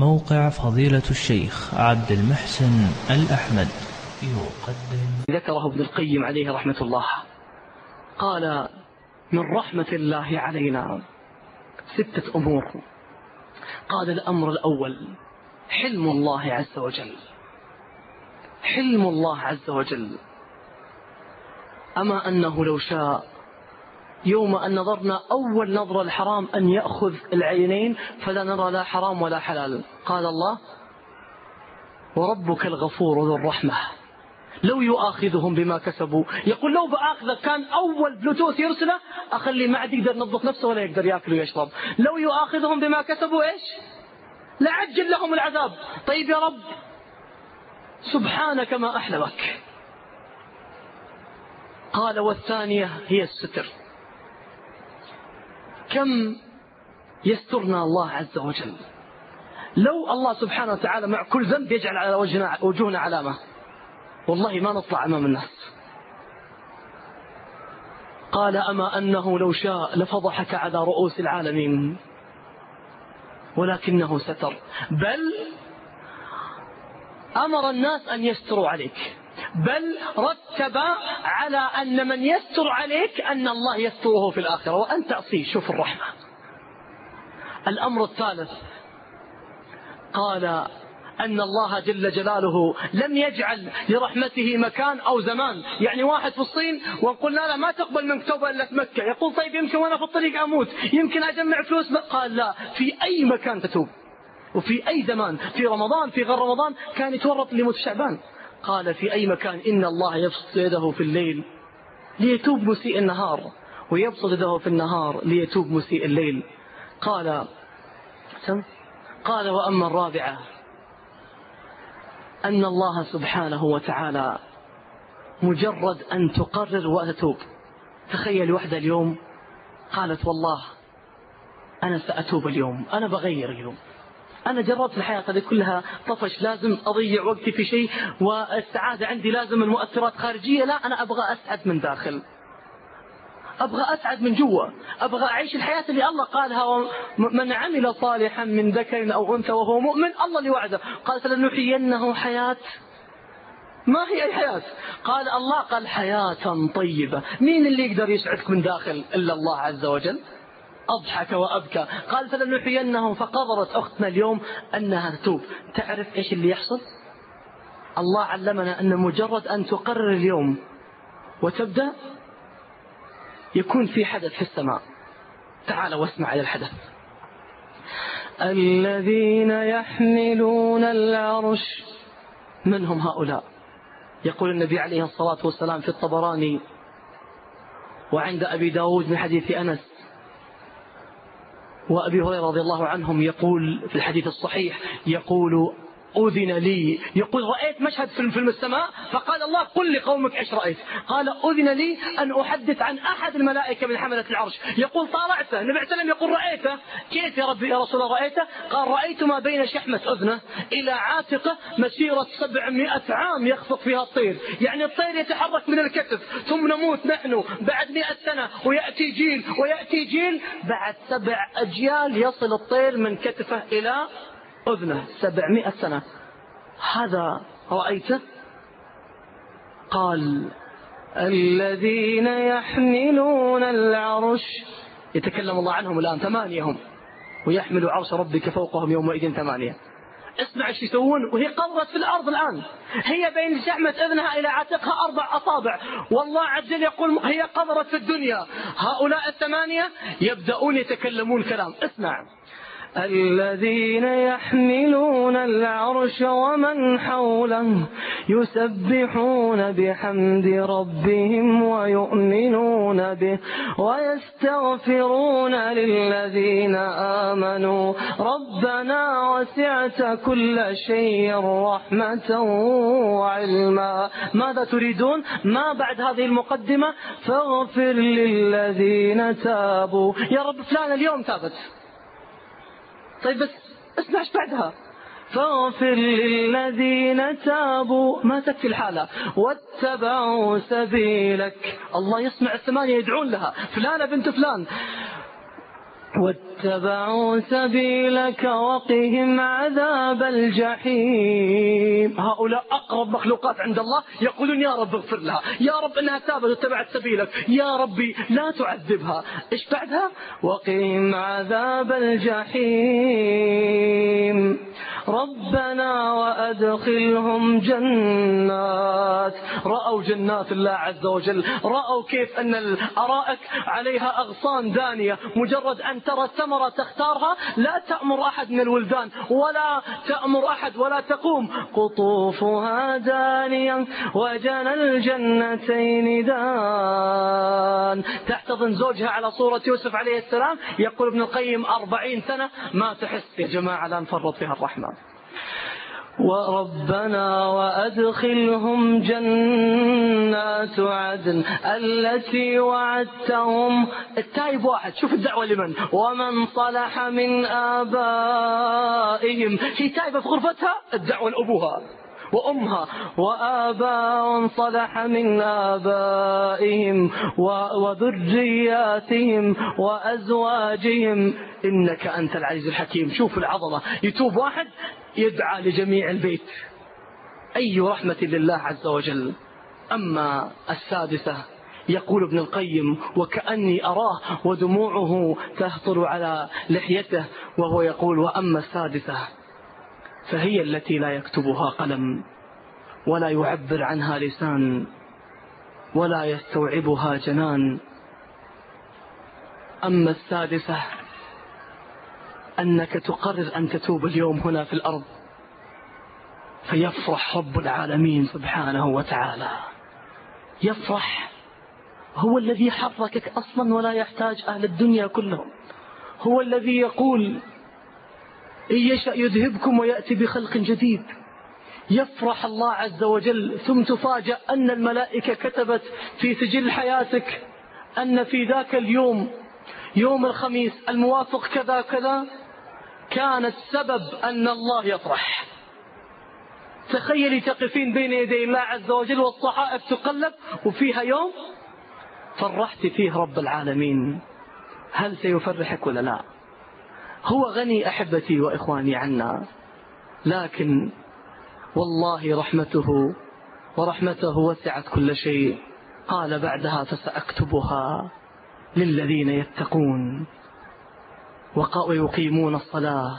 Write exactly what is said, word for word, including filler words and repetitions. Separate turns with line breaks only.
موقع فضيلة الشيخ عبد المحسن الأحمد يقدم.
ذكره ابن القيم عليه رحمة الله، قال: من رحمة الله علينا ستة أمور. قال: الأمر الأول حلم الله عز وجل، حلم الله عز وجل. أما أنه لو شاء يوم أن نظرنا أول نظرة الحرام أن يأخذ العينين فلا نرى لا حرام ولا حلال. قال الله: وربك الغفور ذو الرحمة لو يؤاخذهم بما كسبوا. يقول لو بآخذه كان أول بلوتوث يرسله أخلي ما عاد يقدر ينظف نفسه ولا يقدر يأكل ويشرب. لو يؤاخذهم بما كسبوا إيش؟ لعجل لهم العذاب. طيب يا رب سبحانك ما أحلمك. قال: والثانية هي الستر. كم يسترنا الله عز وجل. لو الله سبحانه وتعالى مع كل ذنب يجعل على وجهنا وجوهنا علامة والله ما نطلع أمام الناس. قال: أما أنه لو شاء لفضحك على رؤوس العالمين ولكنه ستر، بل أمر الناس أن يستروا عليك، بل رتب على أن من يستر عليك أن الله يستره في الآخرة وأن تعصيه. شوف الرحمة. الأمر الثالث قال أن الله جل جلاله لم يجعل لرحمته مكان أو زمان. يعني واحد في الصين وقلنا له ما تقبل منك توبة إلا في مكة، يقول طيب يمكن وأنا في الطريق أموت، يمكن أجمع فلوس. قال لا، في أي مكان تتوب وفي أي زمان، في رمضان في غير رمضان كان يتورط اللي يموت في شعبان. قال: في أي مكان إن الله يبسط يده في الليل ليتوب مسيء النهار ويبسط يده في النهار ليتوب مسيء الليل. قال سم قال: وأما الرابعة أن الله سبحانه وتعالى مجرد أن تقرر وتتوب. تخيل وحدة اليوم قالت: والله أنا سأتوب اليوم، أنا بغير اليوم، أنا جربت الحياة هذه كلها طفش، لازم أضيع وقتي في شيء، والسعادة عندي لازم المؤثرات خارجية. لا، أنا أبغى أسعد من داخل، أبغى أسعد من جوا، أبغى أعيش الحياة اللي الله قالها: من عمل صالحا من ذكر أو أنثى وهو مؤمن. الله اللي وعده قال: فلنحيينه حياة. ما هي أي حياة؟ قال الله قال: حياة طيبة. مين اللي يقدر يسعدك من داخل إلا الله عز وجل؟ أضحك وأبكى. قال: فلنحيينه. فقررت أختنا اليوم أنها تتوب. تعرف إيش اللي يحصل؟ الله علمنا أن مجرد أن تقرر اليوم وتبدأ يكون في حدث في السماء. تعال واسمع على الحدث. الذين يحملون العرش. من هم هؤلاء؟ يقول النبي عليه الصلاة والسلام في الطبراني وعند أبي داود من حديث أنس وأبي هريرة رضي الله عنهم، يقول في الحديث الصحيح، يقول: أذن لي. يقول: رأيت مشهد في فيلم السماء فقال الله: قل لقومك إيش رأيت؟ قال: أذن لي أن أحدث عن أحد الملائكة من حملة العرش. يقول: طالعته. النبي عليه السلام يقول: رأيته. كيف يا ربي يا رسول الله رأيته؟ قال: رأيت ما بين شحمة أذنه إلى عاتقه مسيرة سبعمائة عام يخفق فيها الطير. يعني الطير يتحرك من الكتف، ثم نموت نحن بعد مئة سنة ويأتي جيل ويأتي جيل، بعد سبع أجيال يصل الطير من كتفه إلى أذنه، سبعمائة سنة. هذا رأيته؟ قال: الذين يحملون العرش. يتكلم الله عنهم الآن، ثمانية هم، ويحمل عرش ربك فوقهم يومئذ ثمانية. اسمع ايش يسوون وهي قرت في الأرض الآن. هي بين شحمة أذنها إلى عاتقها أربع أصابع، والله عز وجل يقول هي قدرت في الدنيا. هؤلاء الثمانية يبدأون يتكلمون كلام. اسمع: الذين يحملون العرش ومن حوله يسبحون بحمد ربهم ويؤمنون به ويستغفرون للذين آمنوا ربنا وسعت كل شيء رحمة وعلما. ماذا تريدون؟ ما بعد هذه المقدمة: فاغفر للذين تابوا. يا رب فلان اليوم تابت، طيب بس اسمع ايش بعدها: فاغفر للذين تابوا. ما تكفي الحالة: واتبعوا سبيلك. الله يسمع الثمانية يدعون لها: فلانة بنت فلان واتبعوا سبيلك وقهم عذاب الجحيم. هؤلاء أقرب مخلوقات عند الله، يقولون يا رب اغفر لها، يا رب إنها تابت واتبعت سبيلك، يا ربي لا تعذبها. إيش بعدها؟ وقهم عذاب الجحيم. ربنا وأدخلهم جنات. رأوا جنات الله عز وجل، رأوا كيف أن الأرائك عليها أغصان دانية، مجرد أن ترى الثمرة تختارها، لا تأمر أحد من الولدان ولا تأمر أحد ولا تقوم. قطوفها دانية وجنى الجنتين دان. تحتضن زوجها على صورة يوسف عليه السلام. يقول ابن القيم أربعين سنة ما تحس يا جماعة، لا نفرط فيها الرحمن. وربنا وأدخلهم جنات عدن التي وعدتهم. التائب واحد، شوف الدعوة لمن؟ ومن صلح من آبائهم. هي تائبة في غرفتها، الدعوة لأبوها وأمها. وآباء صلح من آبائهم وذرياتهم وأزواجهم إنك أنت العزيز الحكيم. شوف العظمة، يتوب واحد يدعى لجميع البيت. أي رحمة لله عز وجل. أما السادسة، يقول ابن القيم وكأني أراه ودموعه تهطل على لحيته وهو يقول: وأما السادسة فهي التي لا يكتبها قلم ولا يعبر عنها لسان ولا يستوعبها جنان. أما السادسة أنك تقرر أن تتوب اليوم هنا في الأرض، فيفرح رب العالمين سبحانه وتعالى. يفرح، هو الذي حركك أصلا ولا يحتاج أهل الدنيا كلهم. هو الذي يقول: إن يشأ يذهبكم ويأتي بخلق جديد. يفرح الله عز وجل، ثم تفاجأ أن الملائكة كتبت في سجل حياتك أن في ذاك اليوم، يوم الخميس الموافق كذا كذا، كان السبب أن الله يفرح. تخيلي تقفين بين يدي الله عز وجل والصحائف تقلب وفيها يوم فرحت فيه رب العالمين. هل سيفرحك ولا لا؟ هو غني أحبتي وإخواني عنا، لكن والله رحمته ورحمته وسعت كل شيء. قال بعدها: فسأكتبها للذين يتقون ويقيمون الصلاة